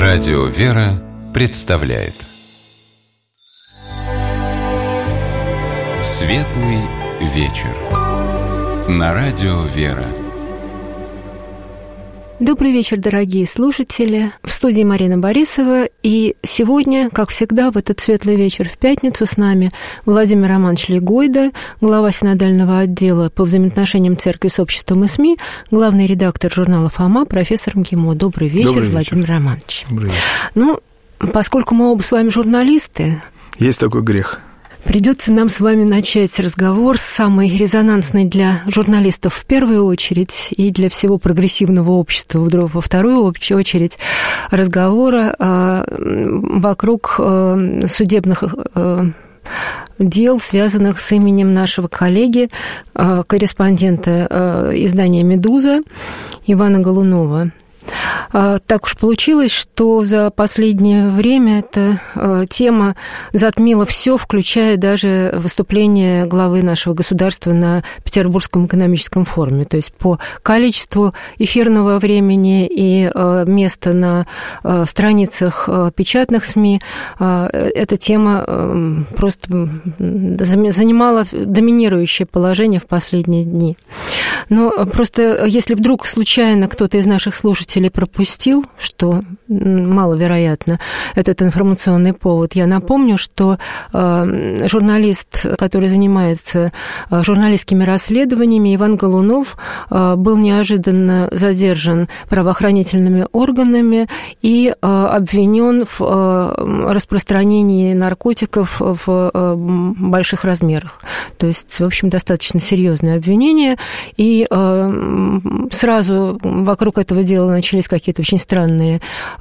Радио «Вера» представляет Светлый вечер на Радио «Вера». Добрый вечер, дорогие слушатели. В студии Марина Борисова. И сегодня, как всегда, в этот светлый вечер в пятницу с нами Владимир Романович Легойда, глава синодального отдела по взаимоотношениям церкви с обществом и СМИ, главный редактор журнала «Фома», профессор МГИМО. Добрый вечер, Добрый вечер. Владимир Романович. Добрый вечер. Ну, поскольку мы оба с вами журналисты, есть такой грех. Придется нам с вами начать разговор с самой резонансной для журналистов в первую очередь и для всего прогрессивного общества во вторую очередь разговора вокруг судебных дел, связанных с именем нашего коллеги, корреспондента издания «Медуза» Ивана Голунова. Так уж получилось, что за последнее время эта тема затмила все, включая даже выступление главы нашего государства на Петербургском экономическом форуме. То есть по количеству эфирного времени и места на страницах печатных СМИ эта тема просто занимала доминирующее положение в последние дни. Но просто если вдруг случайно кто-то из наших слушателей пропустил, что маловероятно, этот информационный повод, я напомню, что журналист, который занимается журналистскими расследованиями, Иван Голунов, был неожиданно задержан правоохранительными органами и обвинен в распространении наркотиков в больших размерах. То есть, в общем, достаточно серьезное обвинение. И сразу вокруг этого дела начались какие-то очень странные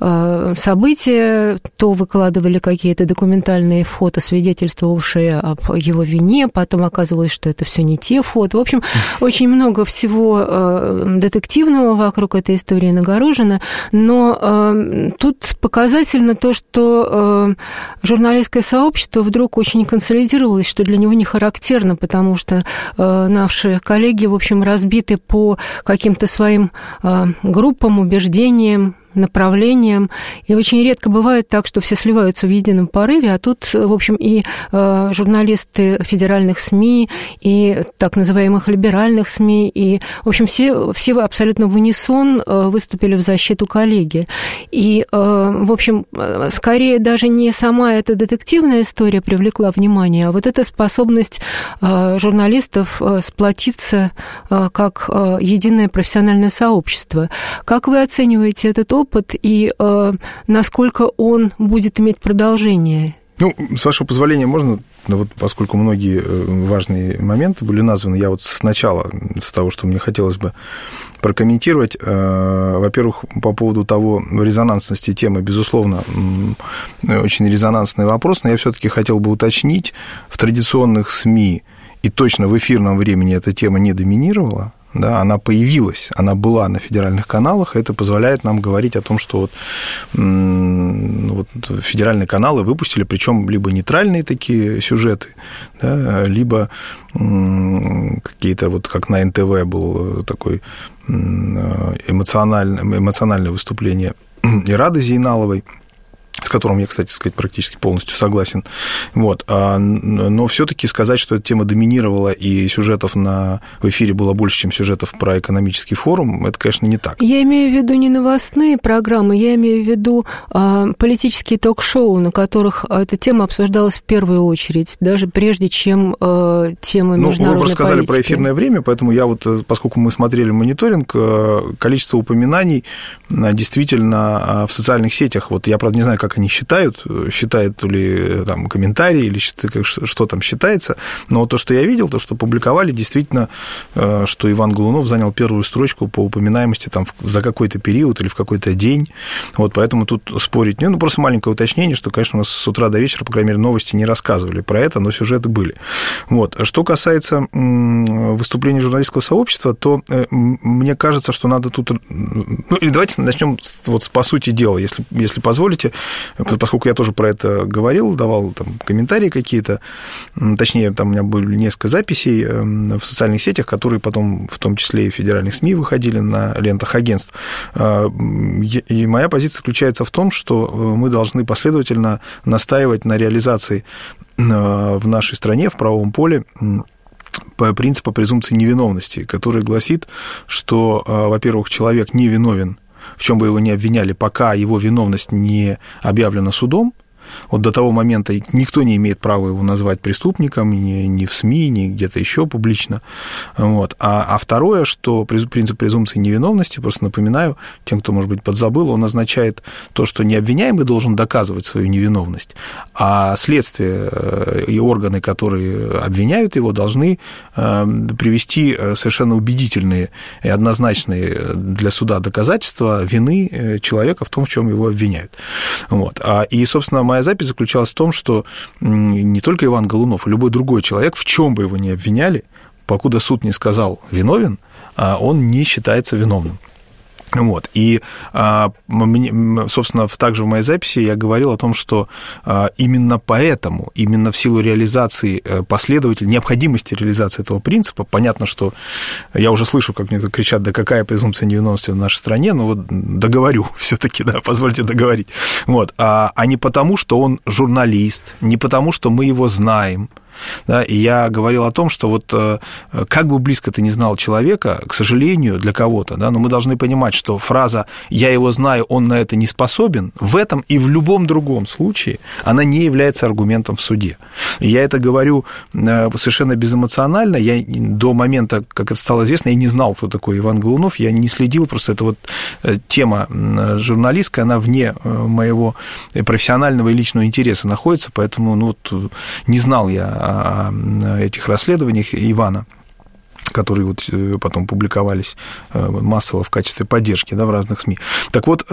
события. То выкладывали какие-то документальные фото, свидетельствовавшие об его вине, потом оказывалось, что это все не те фото. В общем, очень много всего детективного вокруг этой истории нагорожено, но тут показательно то, что журналистское сообщество вдруг очень консолидировалось, что для него не характерно, потому что наши коллеги, в общем, разбиты по каким-то своим группам, убеждениям, направлениям, и очень редко бывает так, что все сливаются в едином порыве, а тут, в общем, и журналисты федеральных СМИ, и так называемых либеральных СМИ, и, в общем, все абсолютно в унисон выступили в защиту коллеги. И, в общем, скорее даже не сама эта детективная история привлекла внимание, а вот эта способность журналистов сплотиться как единое профессиональное сообщество. Как вы оцениваете этот опыт и насколько он будет иметь продолжение? Ну, с вашего позволения, можно, вот поскольку многие важные моменты были названы, я вот сначала, с того, что мне хотелось бы прокомментировать, во-первых, по поводу того резонансности темы, безусловно, очень резонансный вопрос, но я все-таки хотел бы уточнить, в традиционных СМИ и точно в эфирном времени эта тема не доминировала. Да, она появилась, она была на федеральных каналах, это позволяет нам говорить о том, что вот федеральные каналы выпустили, причем либо нейтральные такие сюжеты, да, либо какие-то, вот как на НТВ был такой эмоциональное выступление Ирады Зейналовой, с которым я, кстати сказать, практически полностью согласен. Вот. Но все-таки сказать, что эта тема доминировала и сюжетов в эфире было больше, чем сюжетов про экономический форум, это, конечно, не так. Я имею в виду не новостные программы, я имею в виду политические ток-шоу, на которых эта тема обсуждалась в первую очередь, даже прежде, чем тема международной политики. Вы просто сказали про эфирное время, поэтому я вот, поскольку мы смотрели мониторинг, количество упоминаний действительно в социальных сетях, вот я, правда, не знаю, как они считают ли там комментарии, или что там считается, но вот то, что я видел, то, что публиковали, действительно, что Иван Голунов занял первую строчку по упоминаемости там за какой-то период или в какой-то день, вот, поэтому тут спорить нет, просто маленькое уточнение, что, конечно, у нас с утра до вечера, по крайней мере, новости не рассказывали про это, но сюжеты были. Вот. Что касается выступлений журналистского сообщества, то мне кажется, что надо тут... Ну, или давайте начнем вот по сути дела, если позволите. поскольку я тоже про это говорил, давал там комментарии какие-то, точнее, там у меня были несколько записей в социальных сетях, которые потом, в том числе и в федеральных СМИ, выходили на лентах агентств. И моя позиция заключается в том, что мы должны последовательно настаивать на реализации в нашей стране, в правовом поле, по принципу презумпции невиновности, который гласит, что, во-первых, человек не виновен, в чем бы его ни обвиняли, пока его виновность не объявлена судом. Вот до того момента никто не имеет права его назвать преступником ни в СМИ, ни где-то еще публично. Вот. А второе, что принцип презумпции невиновности, просто напоминаю тем, кто, может быть, подзабыл, он означает то, что не обвиняемый должен доказывать свою невиновность, а следствие и органы, которые обвиняют его, должны привести совершенно убедительные и однозначные для суда доказательства вины человека в том, в чем его обвиняют. Вот. И, собственно, моя запись заключалась в том, что не только Иван Голунов, а любой другой человек, в чем бы его ни обвиняли, покуда суд не сказал виновен, он не считается виновным. Вот. И, собственно, также в моей записи я говорил о том, что именно поэтому, именно в силу реализации необходимости реализации этого принципа, понятно, что я уже слышу, как мне тут кричат, да какая презумпция невиновности в нашей стране, но вот договорю все-таки, да, позвольте договорить. Вот. А не потому, что он журналист, не потому, что мы его знаем. Да, и я говорил о том, что вот как бы близко ты ни знал человека, к сожалению, для кого-то, да, но мы должны понимать, что фраза «я его знаю, он на это не способен» в этом и в любом другом случае она не является аргументом в суде. И я это говорю совершенно безэмоционально. Я до момента, как это стало известно, я не знал, кто такой Иван Голунов, я не следил, просто это вот тема журналистская, она вне моего профессионального и личного интереса находится, поэтому вот, не знал я о этих расследованиях Ивана, которые вот потом публиковались массово в качестве поддержки, да, в разных СМИ. Так вот,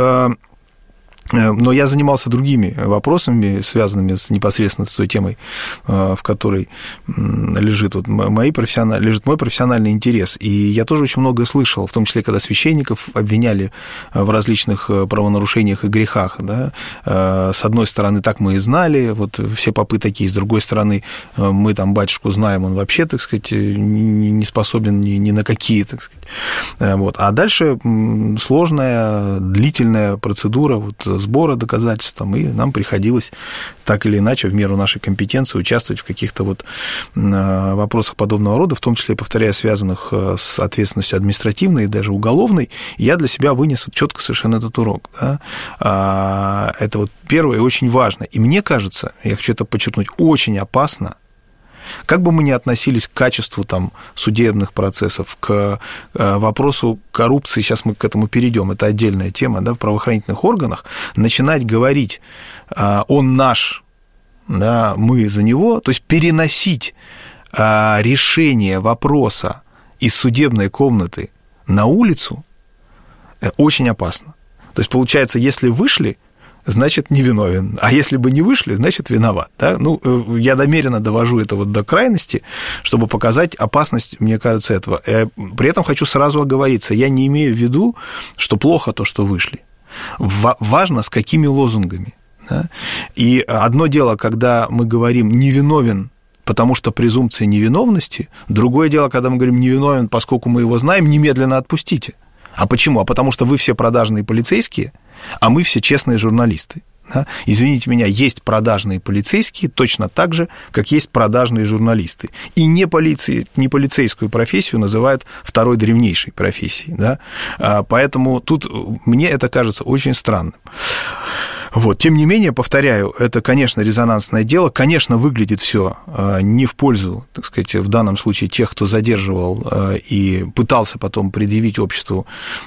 но я занимался другими вопросами, связанными непосредственно с той темой, в которой лежит мой профессиональный интерес. И я тоже очень многое слышал, в том числе, когда священников обвиняли в различных правонарушениях и грехах. Да? С одной стороны, так мы и знали, вот все попы такие, с другой стороны, мы там батюшку знаем, он вообще, так сказать, не способен ни на какие, так сказать. Вот. А дальше сложная, длительная процедура, вот, сбора доказательств, и нам приходилось так или иначе в меру нашей компетенции участвовать в каких-то вот вопросах подобного рода, в том числе, повторяю, связанных с ответственностью административной и даже уголовной. Я для себя вынес вот четко совершенно этот урок. Да? Это вот первое и очень важно. И мне кажется, я хочу это подчеркнуть, очень опасно, как бы мы ни относились к качеству там, судебных процессов, к вопросу коррупции, сейчас мы к этому перейдем, это отдельная тема, да, в правоохранительных органах, начинать говорить «он наш», да, «мы за него», то есть переносить решение вопроса из судебной комнаты на улицу очень опасно. То есть, получается, если вышли, значит, невиновен. А если бы не вышли, значит, виноват. Да? Я намеренно довожу это вот до крайности, чтобы показать опасность, мне кажется, этого. При этом хочу сразу оговориться. Я не имею в виду, что плохо то, что вышли. Важно, с какими лозунгами. Да? И одно дело, когда мы говорим «невиновен», потому что презумпция невиновности, другое дело, когда мы говорим «невиновен, поскольку мы его знаем, немедленно отпустите». А почему? А потому что вы все продажные полицейские, а мы все честные журналисты. Да? Извините меня, есть продажные полицейские точно так же, как есть продажные журналисты. И не полицейскую профессию называют второй древнейшей профессией. Да? Поэтому тут мне это кажется очень странным. Вот. Тем не менее, повторяю, это, конечно, резонансное дело, конечно, выглядит все не в пользу, так сказать, в данном случае тех, кто задерживал и пытался потом предъявить обществу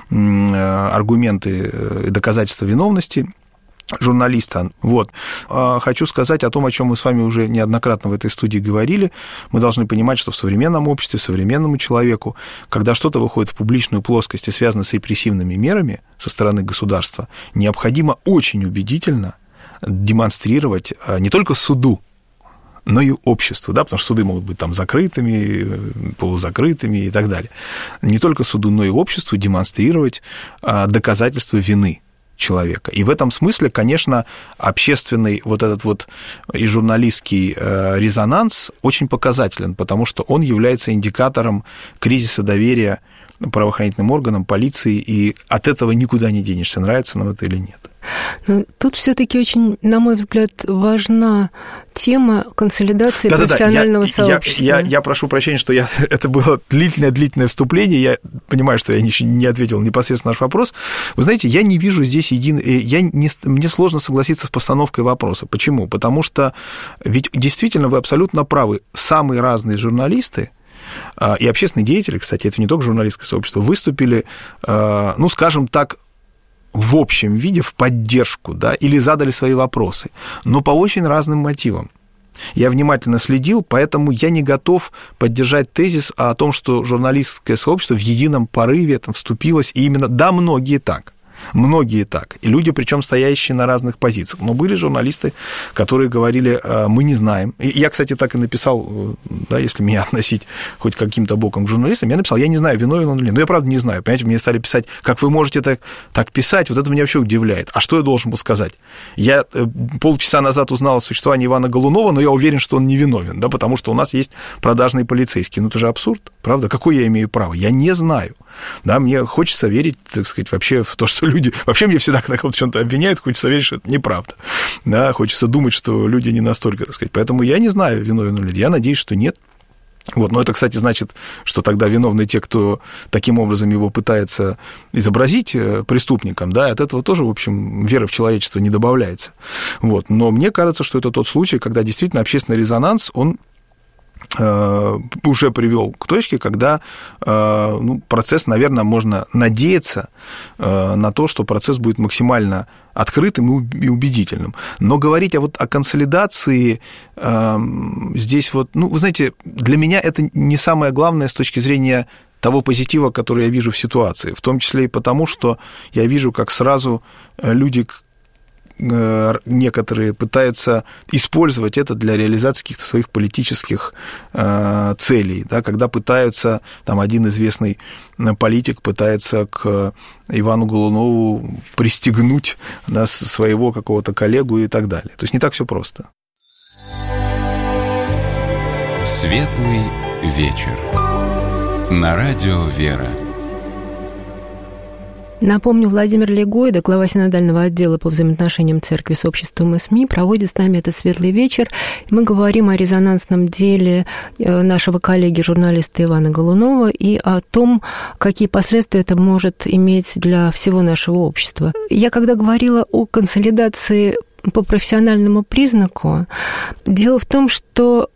аргументы и доказательства виновности журналиста. Вот. Хочу сказать о том, о чем мы с вами уже неоднократно в этой студии говорили. Мы должны понимать, что в современном обществе, современному человеку, когда что-то выходит в публичную плоскость и связано с репрессивными мерами со стороны государства, необходимо очень убедительно демонстрировать не только суду, но и обществу, да, потому что суды могут быть там закрытыми, полузакрытыми и так далее. Не только суду, но и обществу демонстрировать доказательства вины человека. И в этом смысле, конечно, общественный вот этот вот и журналистский резонанс очень показателен, потому что он является индикатором кризиса доверия правоохранительным органам, полиции, и от этого никуда не денешься, нравится нам это или нет. Но тут все-таки очень, на мой взгляд, важна тема консолидации профессионального сообщества. Я прошу прощения, что это было длительное вступление. Я понимаю, что я не ответил непосредственно на наш вопрос. Вы знаете, я не вижу здесь мне сложно согласиться с постановкой вопроса. Почему? Потому что ведь действительно вы абсолютно правы. Самые разные журналисты и общественные деятели, кстати, это не только журналистское сообщество, выступили, ну, скажем так, в общем виде, в поддержку, да, или задали свои вопросы, но по очень разным мотивам. Я внимательно следил, поэтому я не готов поддержать тезис о том, что журналистское сообщество в едином порыве там вступилось, и именно, да, многие так. Многие так. И люди, причем стоящие на разных позициях. Но были журналисты, которые говорили, мы не знаем. И я, кстати, так и написал, да, если меня относить хоть каким-то боком к журналистам, я написал, я не знаю, виновен он или нет. Но я, правда, не знаю. Понимаете, мне стали писать, как вы можете так писать, вот это меня вообще удивляет. А что я должен был сказать? Я полчаса назад узнал о существовании Ивана Голунова, но я уверен, что он не виновен, да, потому что у нас есть продажные полицейские. Ну, это же абсурд, правда? Какое я имею право? Я не знаю. Да, мне хочется верить, так сказать, вообще в то, что люди... Вообще мне всегда, когда кого-то в чем-то обвиняют, хочется верить, что это неправда. Да, хочется думать, что люди не настолько, так сказать. Поэтому я не знаю, виновен ли. Я надеюсь, что нет. Вот, но это, кстати, значит, что тогда виновны те, кто таким образом его пытается изобразить преступником, да, от этого тоже, в общем, вера в человечество не добавляется. Вот, но мне кажется, что это тот случай, когда действительно общественный резонанс, он уже привел к точке, когда процесс, наверное, можно надеяться на то, что процесс будет максимально открытым и убедительным. Но говорить о консолидации здесь вот, вы знаете, для меня это не самое главное с точки зрения того позитива, который я вижу в ситуации, в том числе и потому, что я вижу, как сразу люди некоторые пытаются использовать это для реализации каких-то своих политических целей, да, когда пытаются, там один известный политик пытается к Ивану Голунову пристегнуть, да, своего какого-то коллегу и так далее. То есть не так все просто. Светлый вечер. На радио «Вера». Напомню, Владимир Легойда, глава синодального отдела по взаимоотношениям церкви с обществом и СМИ, проводит с нами этот светлый вечер. Мы говорим о резонансном деле нашего коллеги, журналиста Ивана Голунова, и о том, какие последствия это может иметь для всего нашего общества. Я когда говорила о консолидации по профессиональному признаку, дело в том, что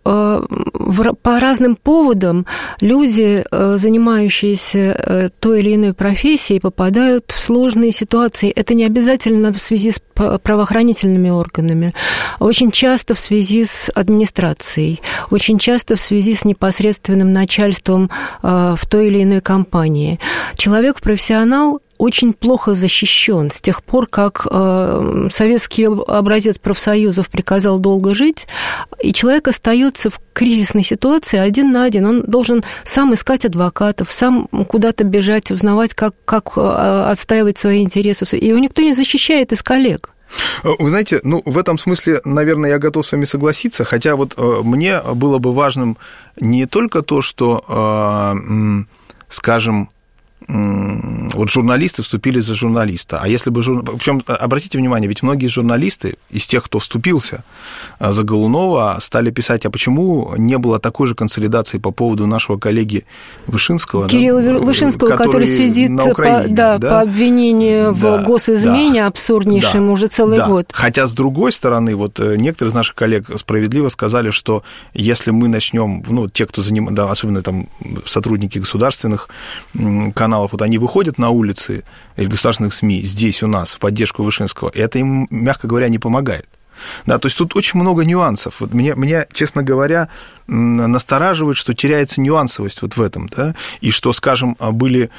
по разным поводам люди, занимающиеся той или иной профессией, попадают в сложные ситуации. Это не обязательно в связи с правоохранительными органами, очень часто в связи с администрацией, очень часто в связи с непосредственным начальством в той или иной компании. Человек-профессионал очень плохо защищен с тех пор, как советский образец профсоюзов приказал долго жить, и человек остается в кризисной ситуации один на один. Он должен сам искать адвокатов, сам куда-то бежать, узнавать, как отстаивать свои интересы. И его никто не защищает из коллег. Вы знаете, в этом смысле, наверное, я готов с вами согласиться, хотя вот мне было бы важным не только то, что, скажем, вот журналисты вступили за журналиста. А если бы... Причем, обратите внимание, ведь многие журналисты из тех, кто вступился за Голунова, стали писать, а почему не было такой же консолидации по поводу нашего коллеги Вышинского? Кирилла Вышинского, который сидит на Украине, по обвинению в госизмене абсурднейшем уже целый год. Хотя, с другой стороны, вот некоторые из наших коллег справедливо сказали, что если мы начнем, те, кто занимается, особенно там сотрудники государственных каналов, вот они выходят на улицы или государственных СМИ здесь у нас в поддержку Вышинского, и это им, мягко говоря, не помогает. Да, то есть тут очень много нюансов. Вот меня, честно говоря, настораживает, что теряется нюансовость вот в этом, да, и что, скажем, были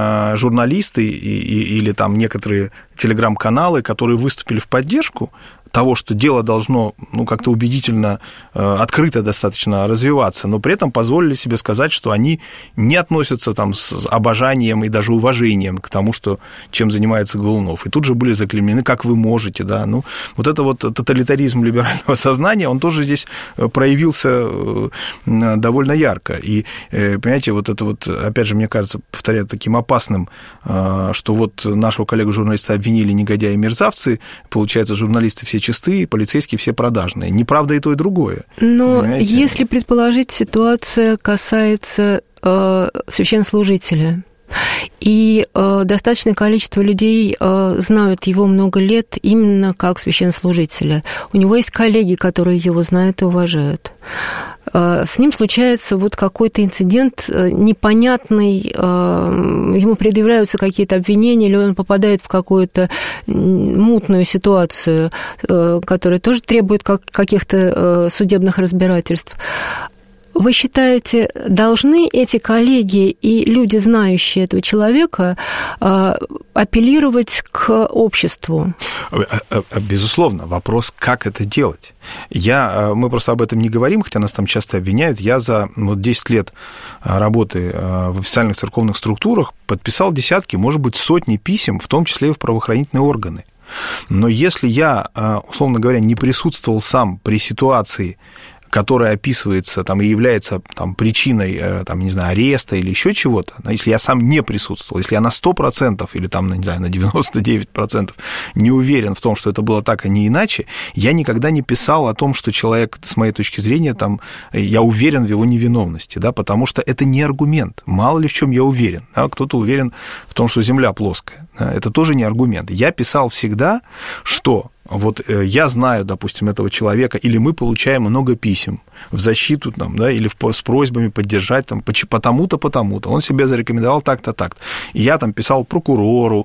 журналисты или там некоторые телеграм-каналы, которые выступили в поддержку того, что дело должно, ну, как-то убедительно, открыто достаточно развиваться, но при этом позволили себе сказать, что они не относятся там с обожанием и даже уважением к тому, что, чем занимается Голунов. И тут же были заклеймены, как вы можете, да, ну, вот это вот тоталитаризм либерального сознания, он тоже здесь проявился довольно ярко. И, понимаете, вот это вот, опять же, мне кажется, повторяю, таким опасным, что вот нашего коллегу-журналиста обвинили негодяи и мерзавцы, получается, журналисты все чистые, полицейские все продажные. Неправда и то, и другое. Но понимаете? Если предположить, ситуация касается священнослужителя, и достаточное количество людей знают его много лет именно как священнослужителя. У него есть коллеги, которые его знают и уважают. С ним случается вот какой-то инцидент непонятный, ему предъявляются какие-то обвинения, или он попадает в какую-то мутную ситуацию, которая тоже требует каких-то судебных разбирательств. Вы считаете, должны эти коллеги и люди, знающие этого человека, апеллировать к обществу? Безусловно. Вопрос, как это делать. Мы просто об этом не говорим, хотя нас там часто обвиняют. Я за 10 лет работы в официальных церковных структурах подписал десятки, может быть, сотни писем, в том числе и в правоохранительные органы. Но если я, условно говоря, не присутствовал сам при ситуации, которая описывается там, и является там, причиной там, не знаю, ареста или еще чего-то, если я сам не присутствовал, если я на 100% или там, не знаю, на 99% не уверен в том, что это было так, а не иначе, я никогда не писал о том, что человек, с моей точки зрения, там, я уверен в его невиновности, да, потому что это не аргумент. Мало ли в чем я уверен. Да, кто-то уверен в том, что Земля плоская. Да, это тоже не аргумент. Я писал всегда, что вот я знаю, допустим, этого человека, или мы получаем много писем в защиту, там, да, или с просьбами поддержать, там, потому-то, потому-то. Он себя зарекомендовал так-то, так-то. И я там писал прокурору,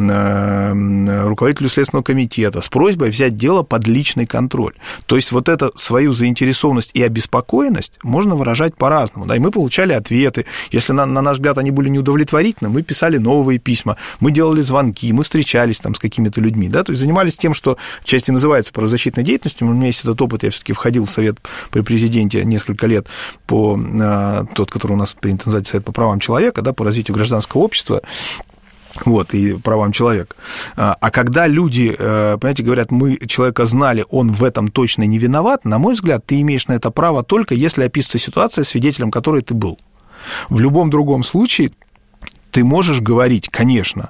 руководителю Следственного комитета с просьбой взять дело под личный контроль. То есть вот эту свою заинтересованность и обеспокоенность можно выражать по-разному. Да, и мы получали ответы. Если, на наш взгляд, они были неудовлетворительны, мы писали новые письма, мы делали звонки, мы встречались там с какими-то людьми, да, то есть занимались тем, что часть и называется правозащитной деятельностью. У меня есть этот опыт, я все-таки входил в совет при президенте несколько лет тот, который у нас принято называть совет по правам человека, да, по развитию гражданского общества. Вот, и правам человека. А когда люди, понимаете, говорят, мы человека знали, он в этом точно не виноват, на мой взгляд, ты имеешь на это право только если описывается ситуация, свидетелем которой ты был. В любом другом случае ты можешь говорить, конечно,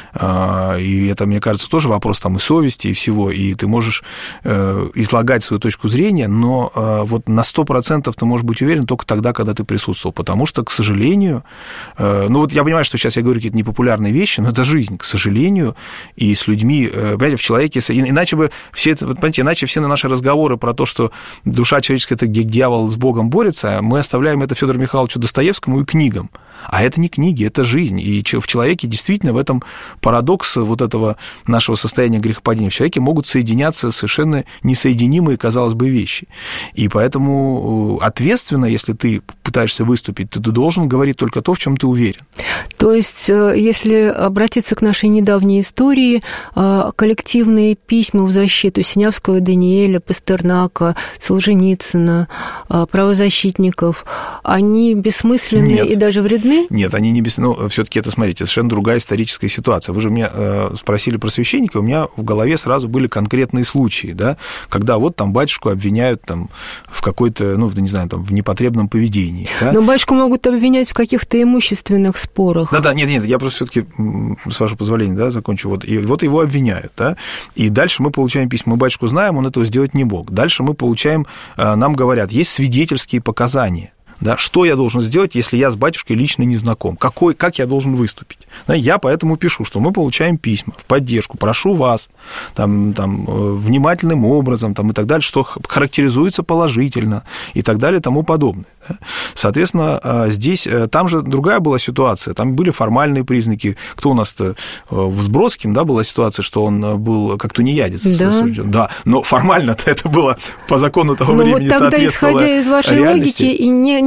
и это, мне кажется, тоже вопрос там и совести, и всего, и ты можешь излагать свою точку зрения, но вот на 100% ты можешь быть уверен только тогда, когда ты присутствовал, потому что, к сожалению, ну вот я понимаю, что сейчас я говорю какие-то непопулярные вещи, но это жизнь, к сожалению, и с людьми, понимаете, в человеке, иначе бы все это, понимаете, иначе все наши разговоры про то, что душа человеческая, это где дьявол с Богом борется, мы оставляем это Фёдору Михайловичу Достоевскому и книгам. А это не книги, это жизнь. И в человеке действительно в этом парадокс вот этого нашего состояния грехопадения. В человеке могут соединяться совершенно несоединимые, казалось бы, вещи. И поэтому ответственно, если ты пытаешься выступить, ты должен говорить только то, в чем ты уверен. То есть, если обратиться к нашей недавней истории, коллективные письма в защиту Синявского, Даниэля, Пастернака, Солженицына, правозащитников, они бессмысленны и даже вредны? Нет, они не бессмысленны. Ну, все-таки это, смотрите, совершенно другая историческая ситуация. Вы же меня спросили про священника, у меня в голове сразу были конкретные случаи, да, когда вот там батюшку обвиняют там в какой-то, ну, не знаю, там, в непотребном поведении. Да? Но батюшку могут обвинять в каких-то имущественных спорах. Да, нет, я просто все-таки, с вашего позволения, да, закончу. Вот его обвиняют, да, и дальше мы получаем письма, мы батюшку знаем, он этого сделать не мог. Дальше мы получаем, нам говорят, есть свидетельские показания. Да, что я должен сделать, если я с батюшкой лично не знаком? Как я должен выступить? Да, я поэтому пишу, что мы получаем письма в поддержку, прошу вас там, внимательным образом там, и так далее, что характеризуется положительно и так далее и тому подобное. Да. Соответственно, здесь, там же другая была ситуация, там были формальные признаки. Кто у нас-то с Бродским, да, была ситуация, что он был как тунеядец осужден. Да, но формально-то это было по закону того времени вот тогда, соответствовало исходя из вашей реальности. логики, и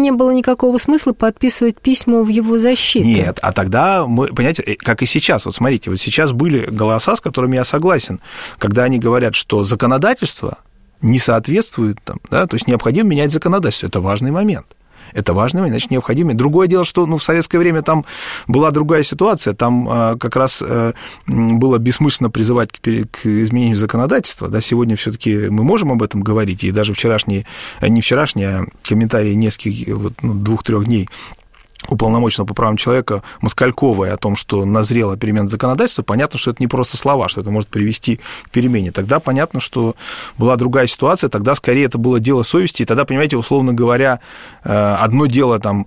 не было никакого смысла подписывать письма в его защиту. Нет, а тогда мы, понимаете, как и сейчас, вот смотрите, вот сейчас были голоса, с которыми я согласен, когда они говорят, что законодательство не соответствует, там, да, то есть необходимо менять законодательство, это важный момент. Это важно, значит, необходимо. Другое дело, что в советское время там была другая ситуация, там как раз было бессмысленно призывать к изменению законодательства. Да, сегодня все-таки мы можем об этом говорить, и даже комментарии нескольких, 2-3 дней уполномоченного по правам человека Москальковой о том, что назрела перемена законодательства, понятно, что это не просто слова, что это может привести к перемене. Тогда понятно, что была другая ситуация, тогда скорее это было дело совести, и тогда, понимаете, условно говоря, одно дело, там,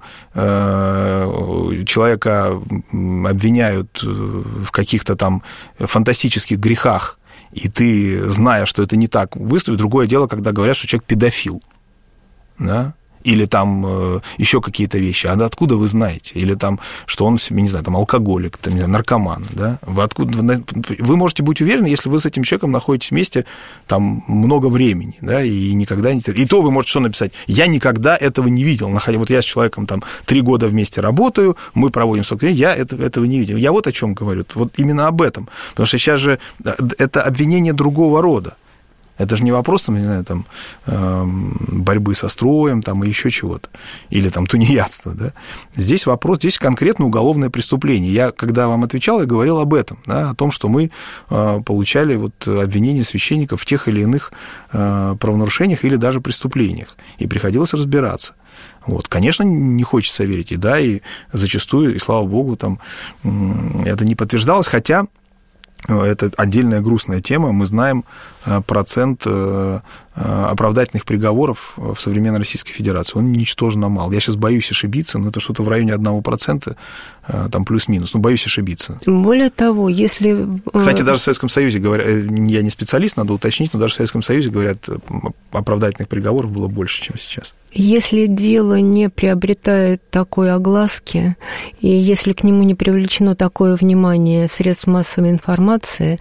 человека обвиняют в каких-то там фантастических грехах, и ты, зная, что это не так, выступишь. Другое дело, когда говорят, что человек педофил, да? Или там еще какие-то вещи. А откуда вы знаете? Или там, что он, не знаю, там алкоголик, там, не знаю, наркоман, да? Вы можете быть уверены, если вы с этим человеком находитесь вместе там много времени, да, и никогда не... И то вы можете что написать? Я никогда этого не видел. Вот я с человеком там 3 года вместе работаю, мы проводим столько времени, я этого не видел. Я вот о чем говорю, вот именно об этом. Потому что сейчас же это обвинение другого рода. Это же не вопрос, там, не знаю, там, борьбы со строем там, и еще чего-то, или там тунеядства. Да? Здесь вопрос, здесь конкретно уголовное преступление. Я, когда вам отвечал, я говорил об этом, да, о том, что мы получали вот обвинения священников в тех или иных правонарушениях или даже преступлениях, и приходилось разбираться. Вот. Конечно, не хочется верить, и да, и зачастую, и слава богу, там, это не подтверждалось, хотя... Это отдельная грустная тема. Мы знаем процент оправдательных приговоров в современной Российской Федерации. Он ничтожно мал. Я сейчас боюсь ошибиться, но это что-то в районе 1%, там плюс-минус. Но боюсь ошибиться. Более того, если... Кстати, даже в Советском Союзе, говорят, я не специалист, надо уточнить, но даже в Советском Союзе, говорят, оправдательных приговоров было больше, чем сейчас. Если дело не приобретает такой огласки, и если к нему не привлечено такое внимание средств массовой информации,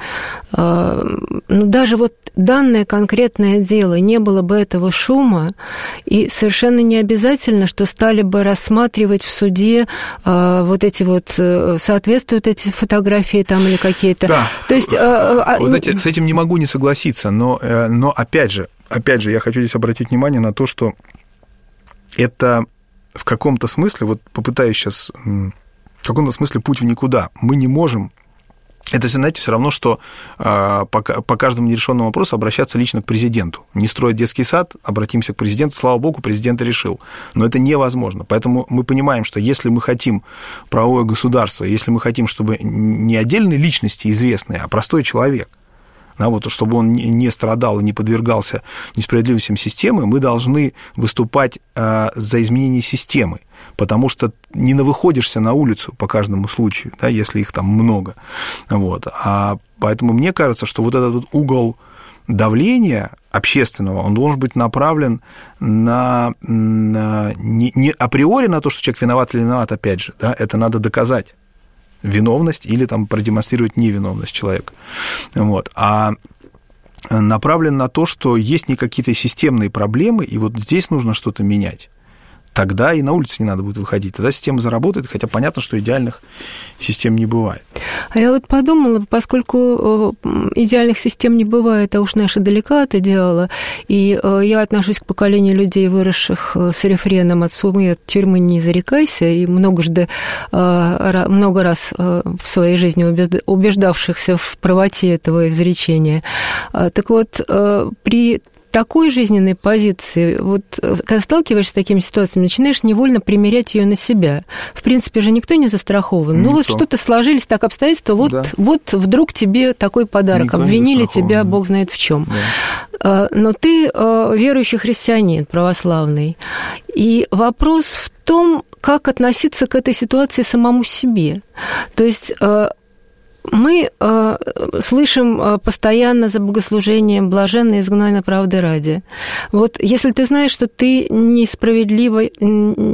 даже вот данное конкретное дело, не было бы этого шума, и совершенно не обязательно, что стали бы рассматривать в суде вот эти вот, соответствуют эти фотографии там или какие-то. Да. То есть... Вы знаете, с этим не могу не согласиться, но опять же, я хочу здесь обратить внимание на то, что это в каком-то смысле, вот попытаюсь сейчас, в каком-то смысле путь в никуда. Мы не можем... Это, знаете, все равно, что по каждому нерешенному вопросу обращаться лично к президенту. Не строить детский сад, обратимся к президенту. Слава богу, президент решил. Но это невозможно. Поэтому мы понимаем, что если мы хотим правовое государство, если мы хотим, чтобы не отдельные личности известные, а простой человек, да, вот, чтобы он не страдал и не подвергался несправедливостям системы, мы должны выступать за изменение системы. Потому что не навыходишься на улицу по каждому случаю, да, если их там много. Вот. А поэтому мне кажется, что вот этот угол давления общественного, он должен быть направлен не априори на то, что человек виноват или виноват, опять же, да, это надо доказать виновность или там продемонстрировать невиновность человека. Вот. А направлен на то, что есть какие-то системные проблемы, и вот здесь нужно что-то менять. Тогда и на улице не надо будет выходить, тогда система заработает, хотя понятно, что идеальных систем не бывает. А я вот подумала, поскольку идеальных систем не бывает, а уж наши далеко от идеала, и я отношусь к поколению людей, выросших с рефреном «от сумы, от тюрьмы не зарекайся», и много раз в своей жизни убеждавшихся в правоте этого изречения. Так вот, при такой жизненной позиции, вот когда сталкиваешься с такими ситуациями, начинаешь невольно примерять ее на себя. В принципе же никто не застрахован. Ну вот что-то сложились так обстоятельства, вот вдруг тебе такой подарок, никто обвинили тебя, бог знает в чем. Да. Но ты верующий христианин, православный. И вопрос в том, как относиться к этой ситуации самому себе. То есть... Мы слышим постоянно за богослужением «блаженны изгнанные правды ради». Вот если ты знаешь, что ты несправедливо,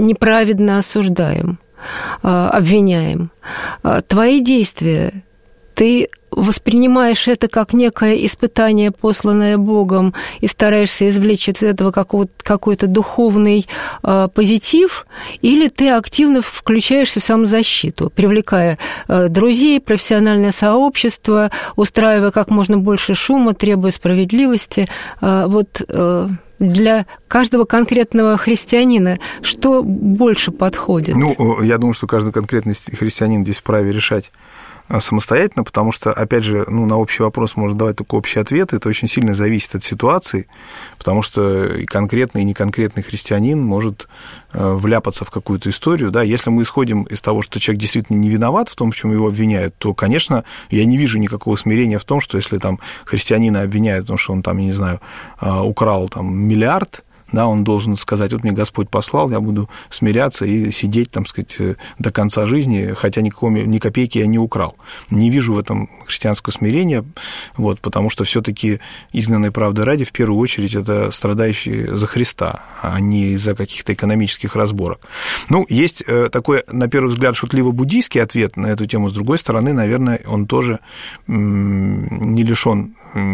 неправедно осуждаем, обвиняем, твои действия, ты воспринимаешь это как некое испытание, посланное Богом, и стараешься извлечь из этого какой-то духовный позитив, или ты активно включаешься в самозащиту, привлекая друзей, профессиональное сообщество, устраивая как можно больше шума, требуя справедливости. Вот для каждого конкретного христианина что больше подходит? Ну, я думаю, что каждый конкретный христианин здесь вправе решать самостоятельно, потому что, опять же, на общий вопрос можно давать только общий ответ, это очень сильно зависит от ситуации, потому что и конкретный, и неконкретный христианин может вляпаться в какую-то историю, да, если мы исходим из того, что человек действительно не виноват в том, в чем его обвиняют, то, конечно, я не вижу никакого смирения в том, что если там христианина обвиняют в том, что он там, я не знаю, украл там миллиард, да, он должен сказать, вот мне Господь послал, я буду смиряться и сидеть, там, сказать, до конца жизни, хотя ни копейки я не украл. Не вижу в этом христианского смирения, вот, потому что все-таки изгнанные правды ради, в первую очередь, это страдающие за Христа, а не из-за каких-то экономических разборок. Ну, есть такой, на первый взгляд, шутливо-буддийский ответ на эту тему, с другой стороны, наверное, он тоже не лишен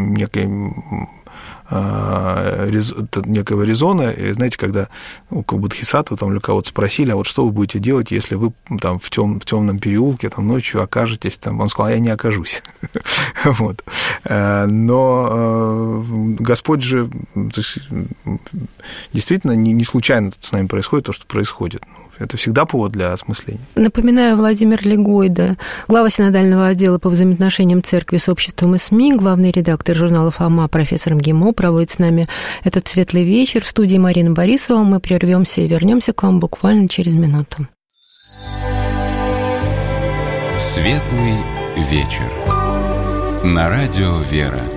некого резона. И знаете, когда у Бодхисаттвы там, или кого-то спросили, а вот что вы будете делать, если вы там в темном переулке там, ночью окажетесь, там, он сказал, я не окажусь. Вот. Но Господь же действительно не случайно с нами происходит то, что происходит. Это всегда повод для осмысления. Напоминаю, Владимир Легойда, глава синодального отдела по взаимоотношениям церкви с обществом и СМИ, главный редактор журнала «Фома», профессор МГИМО, проводит с нами этот светлый вечер. В студии Марина Борисова. Мы прервемся и вернемся к вам буквально через минуту. Светлый вечер. На радио «Вера».